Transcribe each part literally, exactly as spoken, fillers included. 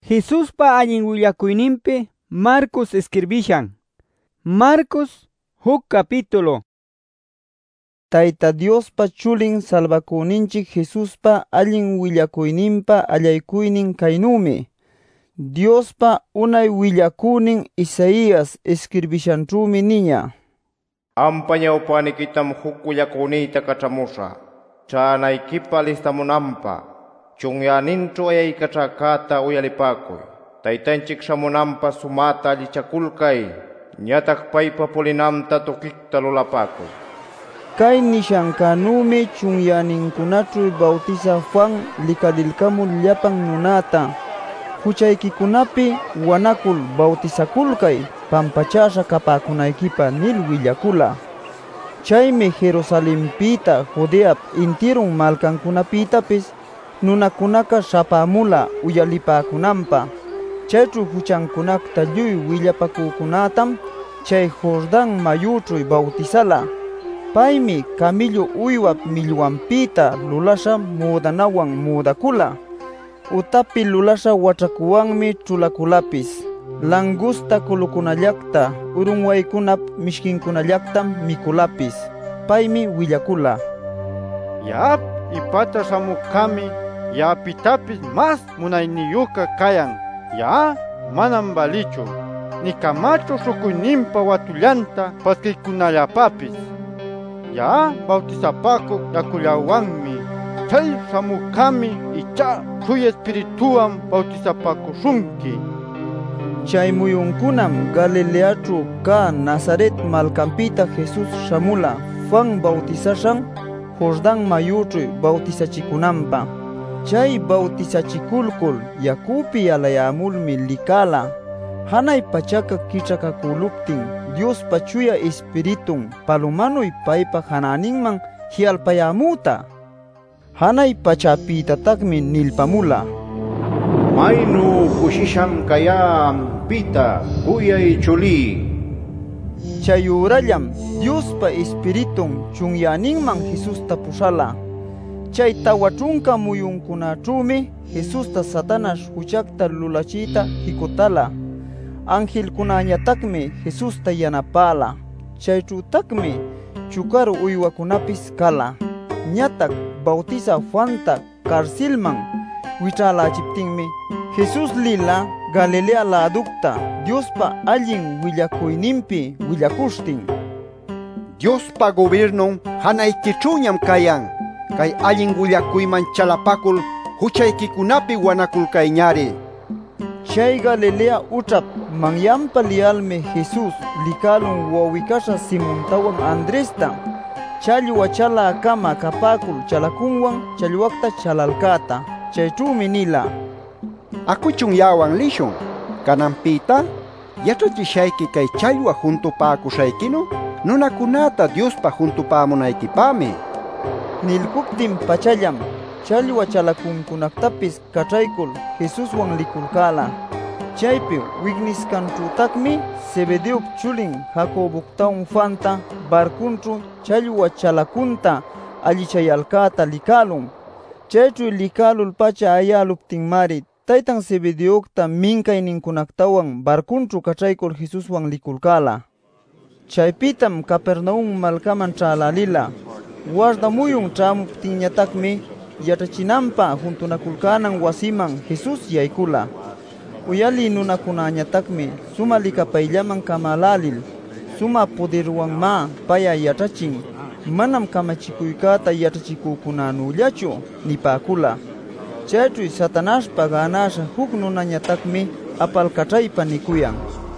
Jesuspa allin willakuyninpi Marcos escribishan. Marcos huk capítulo. Tayta Diospa chulin salvakuninchik Jesuspa allin willakuyninpa allaykuynin kaynumi. Diospa unay willakunin Isaías escribishanrumi niña. Ampañawpanikitam huk willakuniyta kach'amusha. Cha'anaykipa listamunanpa. Chunyaninchu ayaykachakata uyalipakuy. Taytanchik shamunanpa sumata allichakulkay. Ñataq paypa pulinamta tukikta lulapakuy. Kay nishankanumi chunyaninkunachu bautiza Juan likalilkamul llapan nunata. Huchaykikunapi wanakul bautizakulkay pampachasha kapakunaykipa nil willakula. Chaymi Jerusalenpita Judeap intirun malkankunapitapis nunakunaka shapamula uyalipakunanpa. Chaychu huchankunakta lluy willapakukunatam chay Jordán mayuchuy bautizala. Paymi camillo uywap millwanpita lulasha mudanawan mudakula. Utapi lulasha wachakuwanmi chulakulapis. Langusta kulukunallakta urunwaykunap mishkinkunallaktam mikulapis. Paymi willakula. Yaap ipata samukami yaapitapis mas munayniyuka kayan. Ya manam balichu. Ni kamacho sukuyninpa watullanta paskaykunallapapis. Ya bautizapako yakullawanmi. Chay samukami icha suy espirituwan bautizapakushunki. Chay muyunkunam Galileachu ka Nazaret malkampita Jesus shamula Juan bautizashan Jordán mayuchuy bautizachikunanpa. Chay bautizachikulkul yakupi alayamulmi likala. Hanay pachaka kichakakuluptin Dios pachuya espiritun palumanuy paypa hananinman hialpayamuta. Hanay pachapitataqmi nilpamula. Maynu kushisham kayam pita kuyay chuli. Chayurallam Diospa espiritun chunyaninman Jesusta pusala. Chay tawachunka muyunkunachumi Jesusta Satanas huchakta lulachita hikutala. Angelkunañatakmi Jesusta yanapala. Chaychutakmi chukaru uywakunapis kala. Ñatak bautiza Juanta karsilman wichalachiptinmi Jesus lila Galilea ladukta Diospa allin willakuyninpi willakushtin. Diospa gobiernon hanaykichuñam kayan. Kay allin willakuyman chalapakul huchaykikunapi wanakulkayñari. Chay Galilea uchap manyampa lialmi Jesus likalun wawikasha Simontawan Andresta. Challwachala kama kapakul chalakunwan challwakta chalalkata. Chaychumi nila. Akuchun yawan lishun. Kanampita yachachishayki kay challwa juntupakushaykinu nunakunata Diospa juntupamunaykipami. Nilkuptin pachallam challwa chalakunkunaktapis kachaykul Jesuswan likulkala. Chaypi wigniskanchutakmi Zebedeop chulin Jacobuktawan Juanta barkunchu challwa chalakunta allichayalkata likalun. Chaychu likalul pacha ayaluptinmari taytan Zebedeokta minkayninkunaktawan barkunchu kachaykul Jesuswan likulkala. Chaypitam Capernaum malkaman cha'alalila. Warda muyun ch'amuptinñatakmi yachachinanpa juntunakulkanan wasiman Jesus yaykula. Uyali nunakunañatakmi suma likapayllaman kamalalil suma poderwanma paya yachachin manam kamachikuykata yachachikukunanullachu nipakula. Chaychuy Satanaspa ganasha huk nunañatakmi apalkachaypa nikuyan.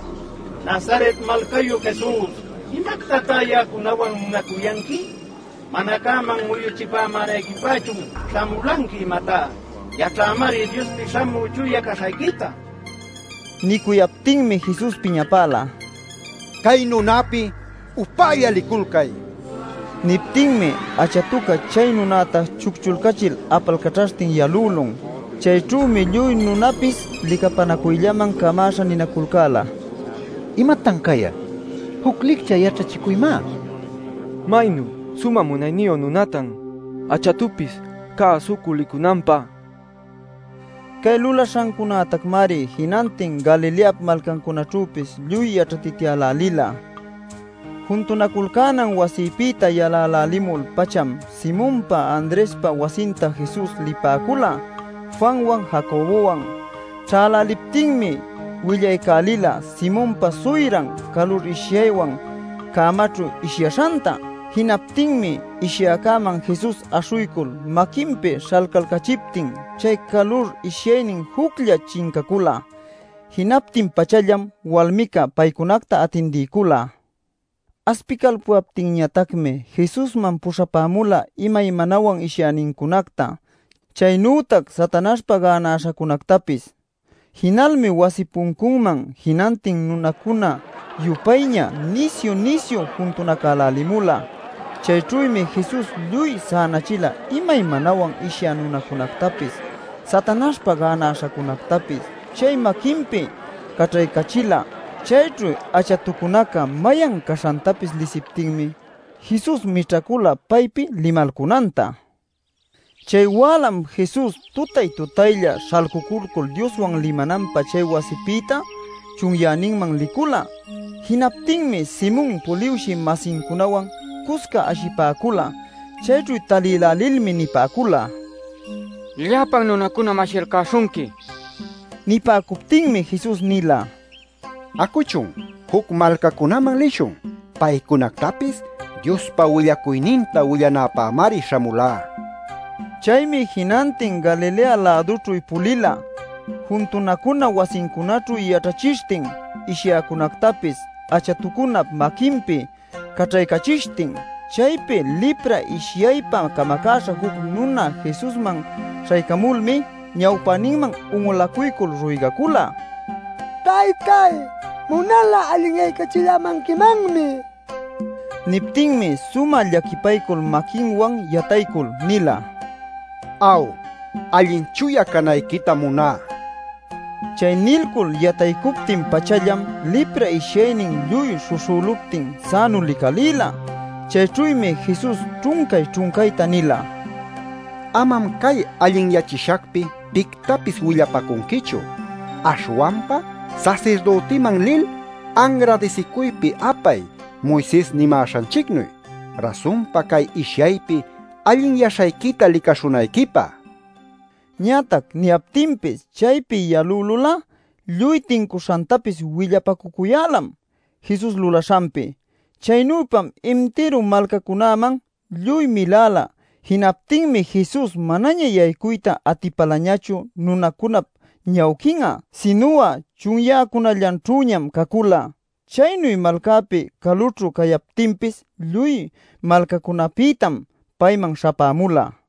Nazaret malkayu Jesus, imaktata yakunawan munakuyanki? Manakaman muyuchipamaraykipachu shamulanki mata. Yachamari Diospi shamu chuya kashaykita. Nikuyaptinmi Jesus piñapala. Kay nunapi upaya likulkay. Niptinmi achatuka chay nunata chukchulkachil apalkachashtin yalulun. Chaychumi lluy nunapis likapanakuyllaman kamasha ninakulkala. Imatan kaya? Huklikcha yachachikuyma. Maynu suma munayniyo nunatan achatupis ka sukulikunampa. Kay lulashankunatakmari hinantin Galileap malkankunachupis lluy yach'atitialalila. Juntunakulkanan wasipita yalalalimul pacham Simonpa Andrespa wasinta Jesus lipakula Juanwan Jacobowan. Chalaliptinmi willaykalila Simonpa suyran kalur ishyaywan kamachu ishyashanta. Hinaptinmi ishyakaman Jesus ashuykul makinpi shalkalkachiptin chay kalur ishyaynin huklla chinkakula. Hinaptin pachallam walmika paykunakta atindikula. Aspikalpuaptinñatakmi Jesusman pushapamula imaymanawan ishyaninkunakta, chaynutak Satanaspa ganashakunaktapis. Hinalmi wasi punkunman hinantin nunakuna yupayña nisyu nisyu juntunakallalimula. Chaychuymi Jesus lluy sanachila imaymanawan ishyanunakunaktapis, Satanaspa ganashakunaktapis chay makinpi kachraykachila. Chaychu achatukunaka mayan kashantapis lisiptinmi Jesus michakula paypi limalkunanta. Chay walam Jesus tutay tutaylla shalkukurkul Dioswan limananpa chay wasipita chunyaninman likula. Hinaptinmi Simón puliwshi masinkunawan kuska ashipakula. Chaychu talilalilmi nipakula. Llapan nunakuna mashirkashunki. Nipakuptinmi Jesus nila. Akuchun, huk malkakunaman lishun, paykunaktapis Diospa willakuyninta willanapamari shamula. Chaymi hinantin Galilea laduchuy pulila, juntunakuna wasinkunachu yachachishtin, ishyakunaktapis achatukunap makinpi kachraykachishtin, chaypi lipra ishyaypa kamakasha huk nuna Jesusman shaykamulmi ñawpaninman unulakuykul ruygakula. Kay kay, munala allinaykachillamankimanmi. Niptinmi suma llakipaykul makinwan yataykul nila. Aw, allinchuya kanaykita muna. Chay nilkul yataykuptin pachallam lipra ishyaynin lluy shushuluptin sanu likalila. Chaychuymi Jesus chunkay chunkayta nila. Amam kay allinyachishakpi piktapis willapakunkichu. Ashwanpa sacerdotiman lil angradesikuypi apay Moisés nimashanchiknuy. Razonpa kay ishyaypi allinyashaykita likashunaykipa. Ñatak niaptinpis chaypi yalulula lluy tinkushantapis willapakukuyalam Jesus lulashampi. Chaynupam imtiru malkakunaman lluy milala. Hinaptinmi Jesus manaña yaykuyta atipalañachu nunakunap ñawkinga, sinuwa chunyakunallanchuñam kakula. Chaynuy malkapi kalutru kayaptinpis lluy malkakunapitam payman shapamula.